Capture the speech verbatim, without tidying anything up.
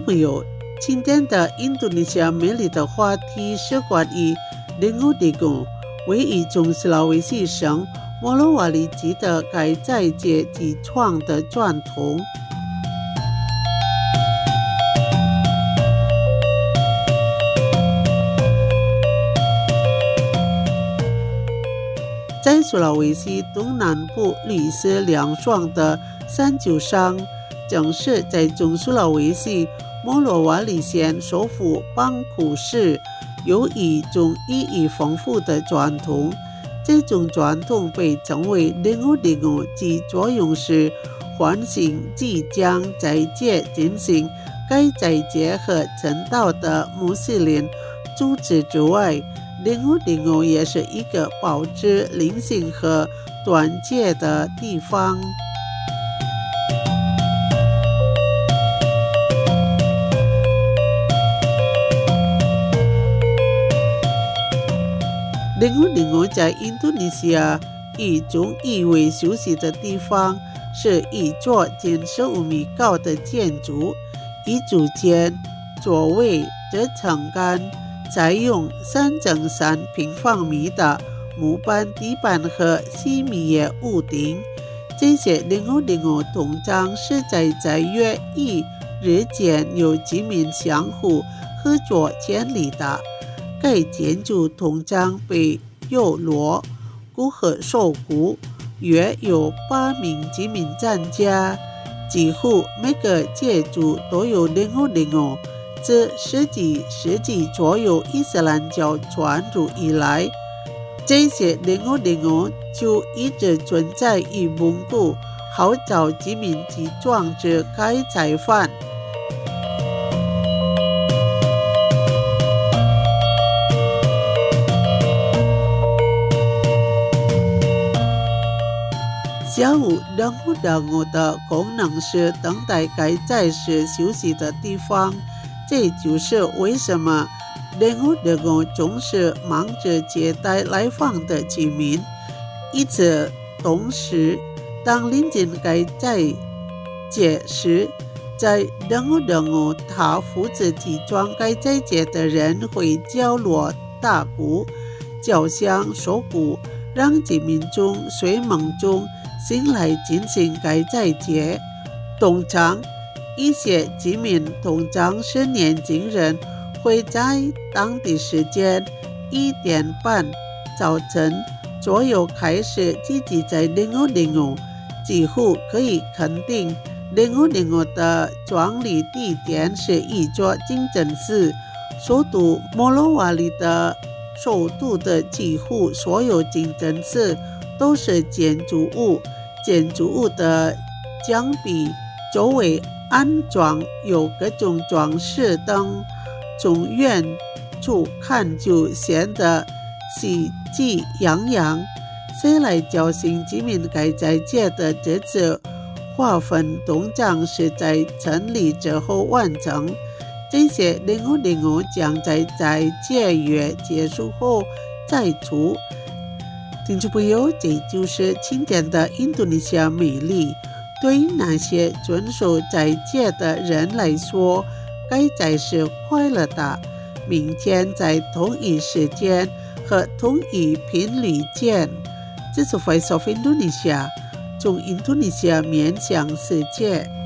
众朋友，今天的印度尼西亚美丽的话题是关于Dengo Dengo位于中斯拉维西省摩洛瓦里基的该在界基创的传统。在苏拉维西东南部绿色凉爽的山丘上，正是在中苏拉维西摩洛瓦里县首府邦库市有一种意义丰富的传统。这种传统被称为 Dengo Dengo， 其作用是唤醒即将在街进行该在街和正道的穆斯林组织之外， Dengo Dengo 也是一个保持灵性和团结的地方。Dengo Dengo 在印度尼西亚一种意为休息的地方，是一座近十五米高的建筑，一组间座位折层杆，采用三乘三平方米的木板地板和细密叶屋顶。这些 Dengo Dengo 通常是在在约一日间由居民相互合作建立的。该建筑通常被有锣鼓和手鼓，约有八名居民参加。几乎每个建筑都有 Dengo Dengo。自十几世纪左右伊斯兰教传入以来，这些 Dengo Dengo 就一直存在于蒙古，号召居民及装置该采饭。下午 Dengo Dengo 的功能是等待该在时休息的地方，这就是为什么 Dengo Dengo 总是忙着接待来访的居民。因此，同时当临近该在街时，在 Dengo Dengo 他负责集装该在街的人会角落打鼓、叫响手鼓，让居民从睡梦中醒来进行该在街。通常一些居民，通常是年轻人，会在当地时间一点半早晨左右开始聚集在 Dengo Dengo。几乎可以肯定 Dengo Dengo 的创立地点是一座清真寺。首都摩洛瓦里的首都的几乎所有清真寺都是建筑物，建筑物的墙壁周围安装有各种装饰灯，从远处看就显得喜气洋洋。谁来叫醒居民该在街的这次划分通常是在成立之后完成。这些 Dengo Dengo 将在在街月结束后再出。听众朋友，这就是今天的印度尼西亚美丽。对于那些遵守在街的人来说，该在是快乐的。明天在同一时间和同一频率见。这是 Voice of Indonesia， 从印度尼西亚面向世界。